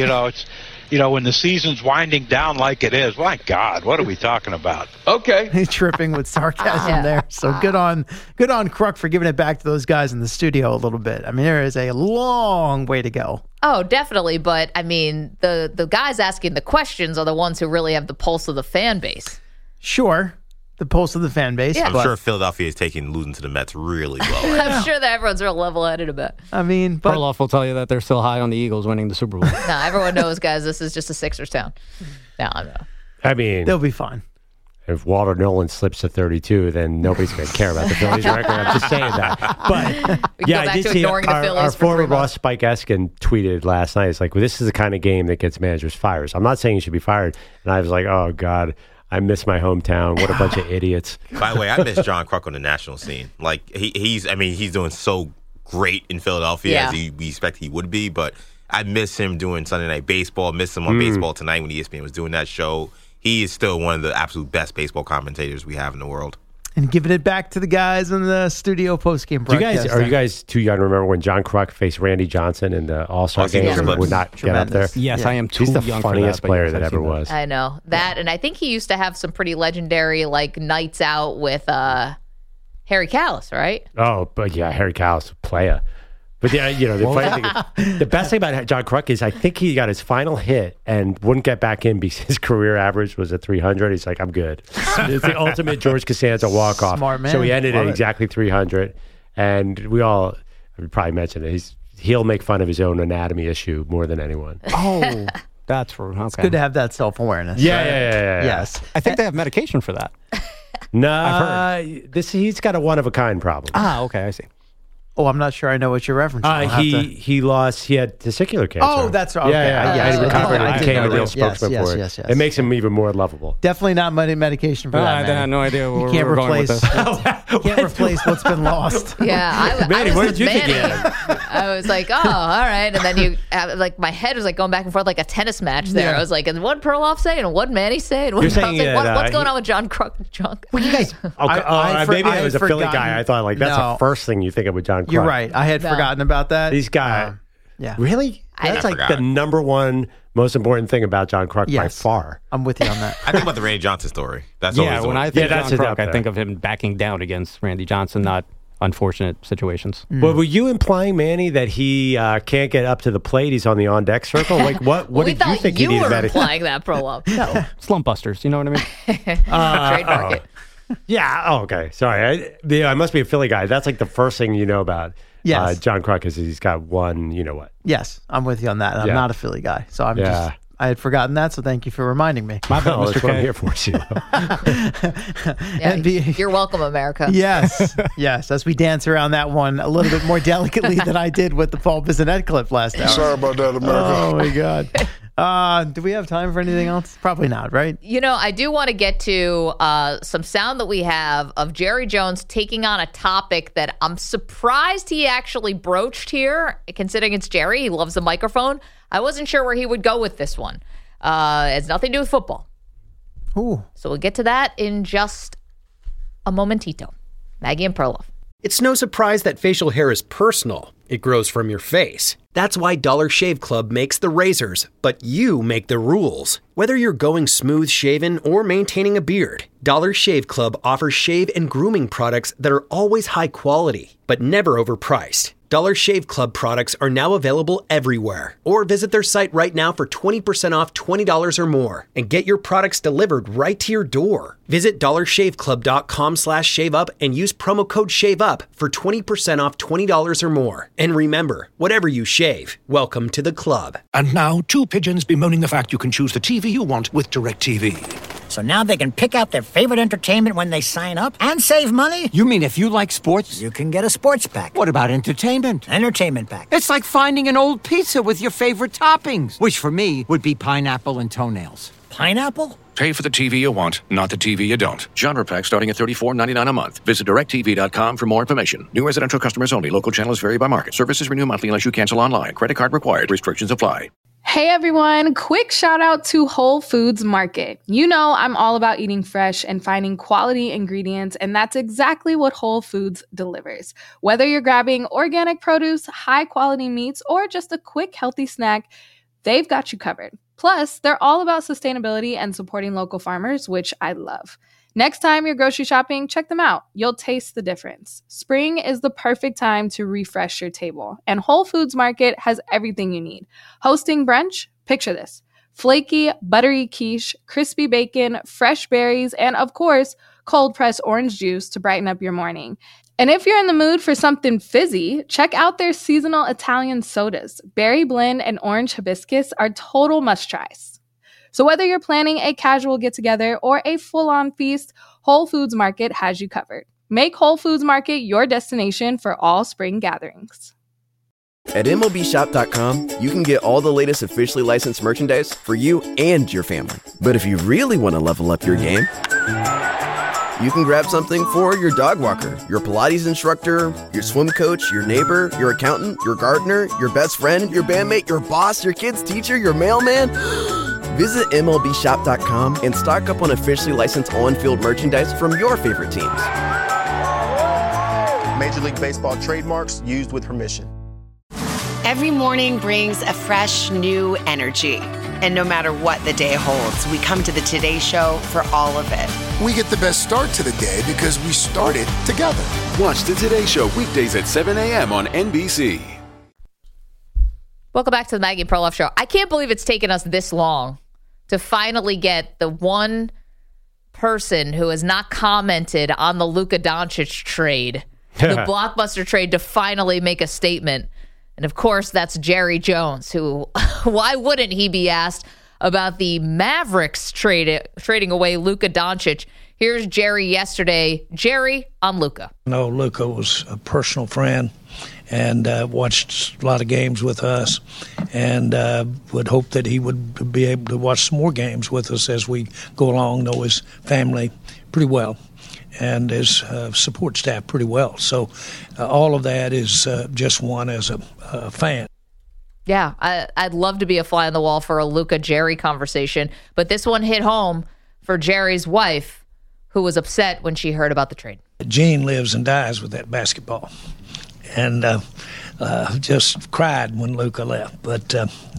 When the season's winding down like it is, my God, what are we talking about? Okay. He's tripping with sarcasm there. So good on Kruk for giving it back to those guys in the studio a little bit. I mean, there is a long way to go. Oh, definitely. But, I mean, the guys asking the questions are the ones who really have the pulse of the fan base. Sure. The pulse of the fan base. I'm sure Philadelphia is taking losing to the Mets really well. I'm sure that everyone's real level-headed about it. I mean, but Perloff will tell you that they're still high on the Eagles winning the Super Bowl. No, everyone knows, guys, this is just a Sixers town. No. I mean, they'll be fine. If Walter Nolan slips to 32, then nobody's going to care about the Phillies record. I'm just saying that. But yeah, I did see our former boss Spike Eskin tweeted last night. It's like, well, this is the kind of game that gets managers fired. I'm not saying you should be fired. And I was like, oh God, I miss my hometown. What a bunch of idiots. By the way, I miss John Kruk on the national scene. Like he's doing so great in Philadelphia as we expect he would be. But I miss him doing Sunday Night Baseball. Miss him on Baseball Tonight when ESPN was doing that show. He is still one of the absolute best baseball commentators we have in the world. And giving it back to the guys in the studio postgame broadcast. Are you guys too young to remember when John Kruk faced Randy Johnson in the All-Star game and would not get up there? Yes, I am too young. He's the young funniest for that, player that ever was. I know. That, and I think he used to have some pretty legendary nights out with Harry Kalas, right? Oh, but yeah, Harry Kalas, playa. But yeah, the funny thing, the best thing about John Kruk is I think he got his final hit and wouldn't get back in because his career average was at 300. He's like, I'm good. It's the ultimate George Costanza walk-off. Smart man. So he ended at exactly 300. And we probably mentioned it. He'll make fun of his own anatomy issue more than anyone. Oh, that's for okay. It's good to have that self-awareness. Yeah. Yes. I think they have medication for that. No, he's got a one-of-a-kind problem. Ah, okay, I see. Oh, I'm not sure I know what you're referencing. He had testicular cancer. Oh, that's right. Okay. Yeah. He recovered and became a real spokesman for it. Yes. It makes him even more lovable. Definitely not medication for that. I had no idea where you can't we were going with this. You can't replace what's been lost. Yeah, Manny, what did you think? I was like, oh, all right. And then my head was going back and forth like a tennis match there. Yeah. I was like, and what Perloff say and what Manny say? And what's going on with John Kruk? Well, you guys, maybe I was a Philly guy. I thought that's the first thing you think of with John Kruk. You're right. I had forgotten about that. These guys. Yeah. Really? That's the number one most important thing about John Kruk by far. I'm with you on that. I think about the Randy Johnson story. That's when I think that's John Kruk, I think of him backing down against Randy Johnson, not unfortunate situations. Well, were you implying, Manny, that he can't get up to the plate? He's on the on-deck circle? Like, what did you think he needed? You were implying that, Perloff. No. Slump busters, you know what I mean? Trademark it. Yeah. Oh, okay. Sorry. I must be a Philly guy. That's like the first thing you know about John Kruk is he's got one, you know what? Yes, I'm with you on that. I'm not a Philly guy. So I had forgotten that, so thank you for reminding me. My bad, Mr. K. I'm here for you. You're welcome, America. Yes. As we dance around that one a little bit more delicately than I did with the Paul Bissonnette clip last hour. Sorry about that, America. Oh, my God. Do we have time for anything else? Probably not, right? I do want to get to some sound that we have of Jerry Jones taking on a topic that I'm surprised he actually broached here, considering it's Jerry. He loves the microphone. I wasn't sure where he would go with this one. It has nothing to do with football. Ooh. So we'll get to that in just a momentito. Maggie and Perloff. It's no surprise that facial hair is personal. It grows from your face. That's why Dollar Shave Club makes the razors, but you make the rules. Whether you're going smooth shaven or maintaining a beard, Dollar Shave Club offers shave and grooming products that are always high quality, but never overpriced. Dollar Shave Club products are now available everywhere. Or visit their site right now for 20% off $20 or more and get your products delivered right to your door. Visit dollarshaveclub.com/shaveup and use promo code SHAVEUP for 20% off $20 or more. And remember, whatever you shave, welcome to the club. And now, two pigeons bemoaning the fact you can choose the TV you want with DirecTV. So now they can pick out their favorite entertainment when they sign up and save money? You mean if you like sports? You can get a sports pack. What about entertainment? Entertainment pack. It's like finding an old pizza with your favorite toppings, which for me would be pineapple and toenails. Pineapple? Pay for the TV you want, not the TV you don't. Genre pack starting at $34.99 a month. Visit DirecTV.com for more information. New residential customers only. Local channels vary by market. Services renew monthly unless you cancel online. Credit card required. Restrictions apply. Hey everyone, quick shout out to Whole Foods Market. You know I'm all about eating fresh and finding quality ingredients, and that's exactly what Whole Foods delivers. Whether you're grabbing organic produce, high quality meats, or just a quick healthy snack, they've got you covered. Plus, they're all about sustainability and supporting local farmers, which I love. Next time you're grocery shopping, check them out. You'll taste the difference. Spring is the perfect time to refresh your table, and Whole Foods Market has everything you need. Hosting brunch? Picture this. Flaky, buttery quiche, crispy bacon, fresh berries, and of course, cold-pressed orange juice to brighten up your morning. And if you're in the mood for something fizzy, check out their seasonal Italian sodas. Berry blend and orange hibiscus are total must-tries. So whether you're planning a casual get-together or a full-on feast, Whole Foods Market has you covered. Make Whole Foods Market your destination for all spring gatherings. At MLBshop.com, you can get all the latest officially licensed merchandise for you and your family. But if you really want to level up your game, you can grab something for your dog walker, your Pilates instructor, your swim coach, your neighbor, your accountant, your gardener, your best friend, your bandmate, your boss, your kid's teacher, your mailman. Visit MLBshop.com and stock up on officially licensed on-field merchandise from your favorite teams. Major League Baseball trademarks used with permission. Every morning brings a fresh, new energy. And no matter what the day holds, we come to the Today Show for all of it. We get the best start to the day because we started together. Watch the Today Show weekdays at 7 a.m. on NBC. Welcome back to the Maggie and Perloff Show. I can't believe it's taken us this long to finally get the one person who has not commented on the Luka Doncic trade, the blockbuster trade, to finally make a statement. And of course, that's Jerry Jones, who, why wouldn't he be asked about the Mavericks trading away Luka Doncic? Here's Jerry yesterday. Jerry on Luka. No, Luka was a personal friend and watched a lot of games with us, and would hope that he would be able to watch some more games with us as we go along, know his family pretty well and his support staff pretty well. So all of that is just one as a fan. Yeah, I'd love to be a fly on the wall for a Luka Jerry conversation, but this one hit home for Jerry's wife, who was upset when she heard about the trade. Jean lives and dies with that basketball, and just cried when Luka left. But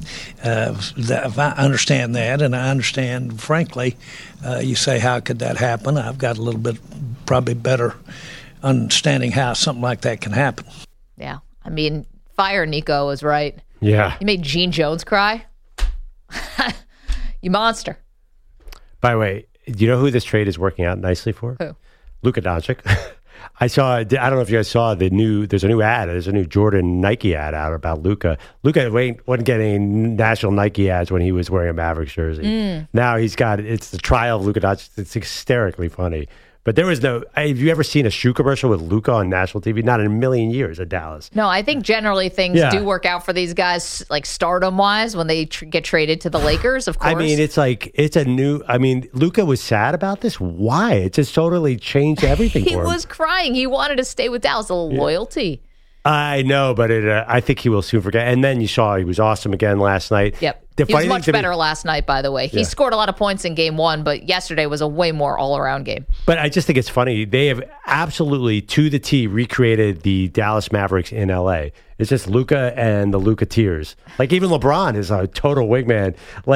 I understand that, and I understand, frankly, you say, how could that happen? I've got a little bit, probably better understanding how something like that can happen. Yeah, I mean, Fire Nico is right. Yeah. You made Gene Jones cry? You monster. By the way, do you know who this trade is working out nicely for? Who? Luka Doncic. I don't know if you guys saw there's a new ad. There's a new Jordan Nike ad out about Luka. Luka wasn't getting national Nike ads when he was wearing a Mavericks jersey. Now it's the trial of Luka Doncic. It's hysterically funny. But there was no. Have you ever seen a shoe commercial with Luka on national TV? Not in a million years at Dallas. No, I think generally things do work out for these guys, like stardom wise, when they get traded to the Lakers. Of course, I mean, it's like it's a new. I mean, Luka was sad about this. Why? It just totally changed everything. He for him. was crying. He wanted to stay with Dallas. A loyalty. I know, but I think he will soon forget. And then you saw he was awesome again last night. Yep. He was much better last night, by the way. He scored a lot of points in game 1, but yesterday was a way more all-around game. But I just think it's funny. They have absolutely, to the T, recreated the Dallas Mavericks in L.A. It's just Luka and the Luka Tears. Like, even LeBron is a total wingman.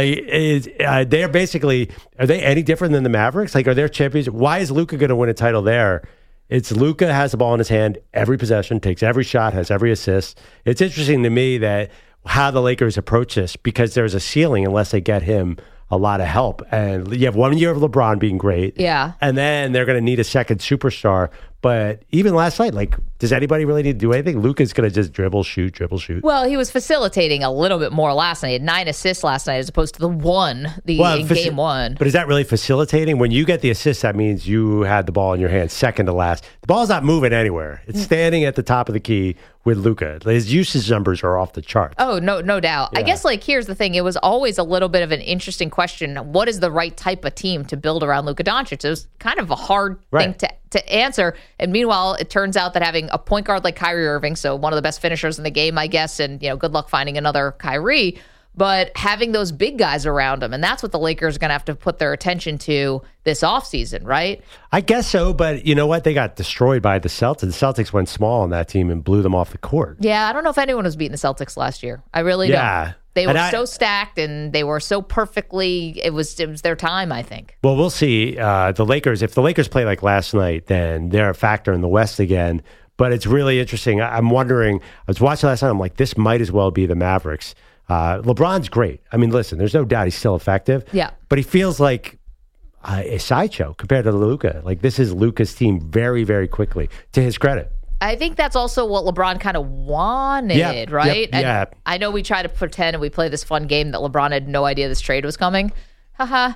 Like, they're basically, are they any different than the Mavericks? Like, are they champions? Why is Luka going to win a title there? It's Luka has the ball in his hand every possession, takes every shot, has every assist. It's interesting to me that how the Lakers approach this, because there's a ceiling unless they get him a lot of help. And you have 1 year of LeBron being great. Yeah. And then they're going to need a second superstar. But even last night, like, does anybody really need to do anything? Luka's going to just dribble, shoot. Well, he was facilitating a little bit more last night. He had 9 assists last night as opposed to the one in game 1. But is that really facilitating? When you get the assist, that means you had the ball in your hand second to last. The ball's not moving anywhere. It's standing at the top of the key with Luka. His usage numbers are off the charts. Oh, no doubt. Yeah. I guess, here's the thing. It was always a little bit of an interesting question. What is the right type of team to build around Luka Doncic? It was kind of a hard thing to answer. And meanwhile, it turns out that having a point guard like Kyrie Irving, so one of the best finishers in the game, I guess, and good luck finding another Kyrie, but having those big guys around him, and that's what the Lakers are going to have to put their attention to this offseason, right? I guess so, but you know what? They got destroyed by the Celtics. The Celtics went small on that team and blew them off the court. Yeah, I don't know if anyone was beating the Celtics last year. I really don't. They were so stacked and they were so perfectly, it was their time, I think. Well, we'll see. The Lakers, if the Lakers play like last night, then they're a factor in the West again. But it's really interesting. I'm wondering, I was watching last night, I'm like, this might as well be the Mavericks. LeBron's great. I mean, listen, there's no doubt he's still effective. Yeah. But he feels like a sideshow compared to Luka. Like, this is Luka's team very, very quickly, to his credit. I think that's also what LeBron kind of wanted, right? Yeah. I know we try to pretend and we play this fun game that LeBron had no idea this trade was coming. Haha.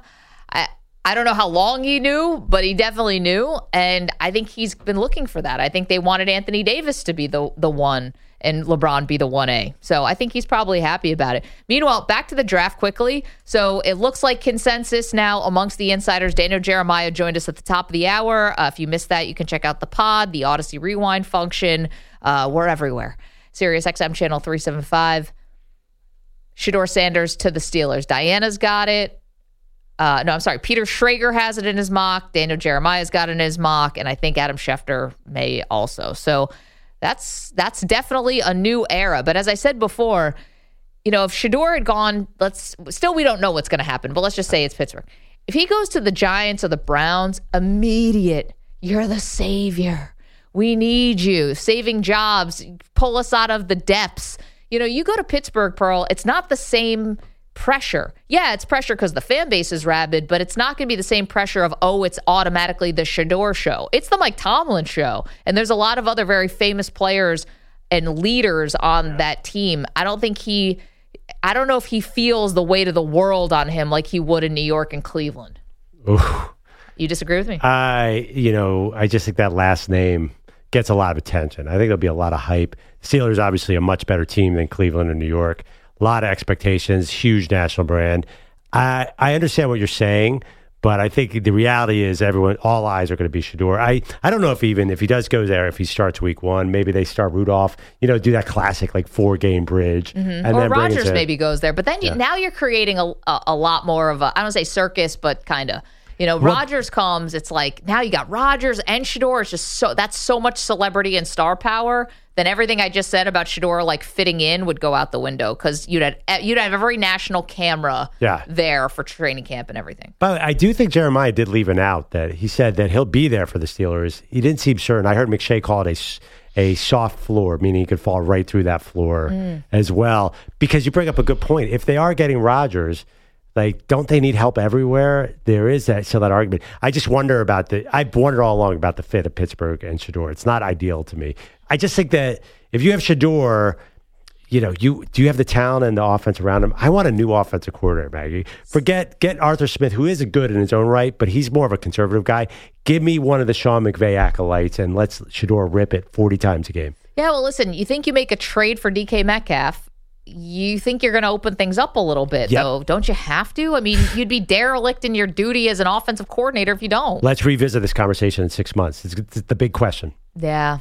I don't know how long he knew, but he definitely knew. And I think he's been looking for that. I think they wanted Anthony Davis to be the one and LeBron be the 1A. So I think he's probably happy about it. Meanwhile, back to the draft quickly. So it looks like consensus now amongst the insiders. Daniel Jeremiah joined us at the top of the hour. If you missed that, you can check out the pod, the Odyssey Rewind function. We're everywhere. Sirius XM channel 375. Shedeur Sanders to the Steelers. Diana's got it. Peter Schrager has it in his mock. Daniel Jeremiah's got it in his mock. And I think Adam Schefter may also. So that's definitely a new era. But as I said before, if Shedeur had gone, we don't know what's going to happen, but let's just say it's Pittsburgh. If he goes to the Giants or the Browns, immediate, you're the savior. We need you. Saving jobs. Pull us out of the depths. You go to Pittsburgh, Pearl, it's not the same pressure. Yeah, it's pressure because the fan base is rabid, but it's not going to be the same pressure of, it's automatically the Shedeur show. It's the Mike Tomlin show. And there's a lot of other very famous players and leaders on that team. I don't know if he feels the weight of the world on him like he would in New York and Cleveland. Oof. You disagree with me? I just think that last name gets a lot of attention. I think there'll be a lot of hype. Steelers obviously a much better team than Cleveland or New York. A lot of expectations, huge national brand. I understand what you're saying, but I think the reality is all eyes are going to be Shedeur. I don't know if he does go there, if he starts week 1, maybe they start Rudolph, do that classic 4-game bridge. Mm-hmm. And or then Rodgers maybe goes there. But then now you're creating a lot more of I don't say circus, but kind of. Rodgers comes, it's like now you got Rodgers and Shedeur. It's just that's so much celebrity and star power. Then everything I just said about Shedeur fitting in would go out the window because you'd have every national camera there for training camp and everything. But I do think Jeremiah did leave an out that he said that he'll be there for the Steelers. He didn't seem certain. I heard McShay call it a soft floor, meaning he could fall right through that floor as well. Because you bring up a good point. If they are getting Rodgers, don't they need help everywhere? There is that argument. I just wonder I've wondered all along about the fit of Pittsburgh and Shedeur. It's not ideal to me. I just think that if you have Shedeur, do you have the talent and the offense around him? I want a new offensive coordinator, Maggie. Get Arthur Smith, who is good in his own right, but he's more of a conservative guy. Give me one of the Sean McVay acolytes, and let's Shedeur rip it 40 times a game. Yeah, well, listen, you think you make a trade for DK Metcalf, you think you're going to open things up a little bit, though. Don't you have to? I mean, you'd be derelict in your duty as an offensive coordinator if you don't. Let's revisit this conversation in 6 months. It's the big question. Yeah.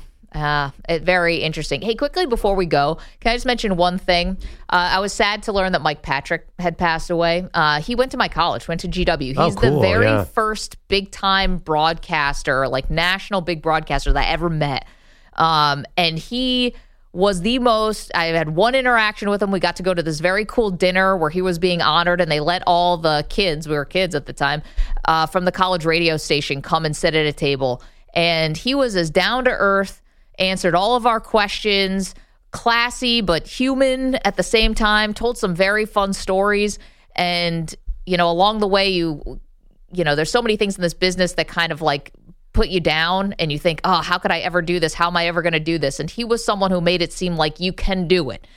Very interesting. Hey, quickly before we go, can I just mention one thing? I was sad to learn that Mike Patrick had passed away. He went to my college, went to GW. He's the very first big-time broadcaster, like national big broadcaster that I ever met. And he was the most, I had one interaction with him. We got to go to this very cool dinner where he was being honored, and they let all the kids, we were kids at the time, from the college radio station come and sit at a table. And he was as down-to-earth, answered all of our questions, classy but human at the same time, told some very fun stories. And, along the way, there's so many things in this business that kind of like put you down and you think, oh, how could I ever do this? How am I ever going to do this? And he was someone who made it seem like you can do it,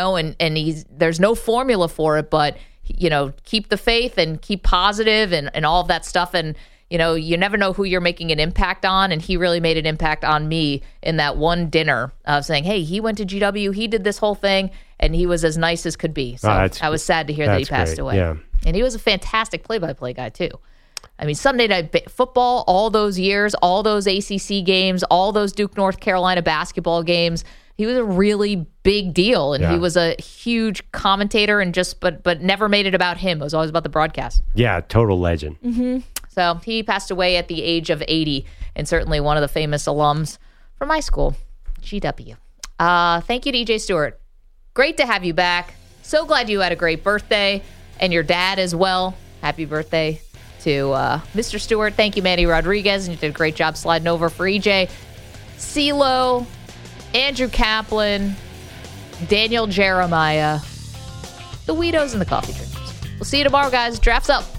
and there's no formula for it, but, keep the faith and keep positive and all of that stuff. And, you never know who you're making an impact on, and he really made an impact on me in that one dinner of saying, hey, he went to GW, he did this whole thing, and he was as nice as could be. So I was sad to hear that he passed away. Yeah. And he was a fantastic play-by-play guy, too. I mean, Sunday Night Football, all those years, all those ACC games, all those Duke, North Carolina basketball games, he was a really big deal, and he was a huge commentator and but never made it about him. It was always about the broadcast. Yeah, total legend. Mm-hmm. So he passed away at the age of 80, and certainly one of the famous alums from my school, GW. Thank you to EJ Stewart. Great to have you back. So glad you had a great birthday, and your dad as well. Happy birthday to Mr. Stewart. Thank you, Manny Rodriguez, and you did a great job sliding over for EJ. CeeLo, Andrew Kaplan, Daniel Jeremiah, the Weedos, and the Coffee Drinkers. We'll see you tomorrow, guys. Draft's up.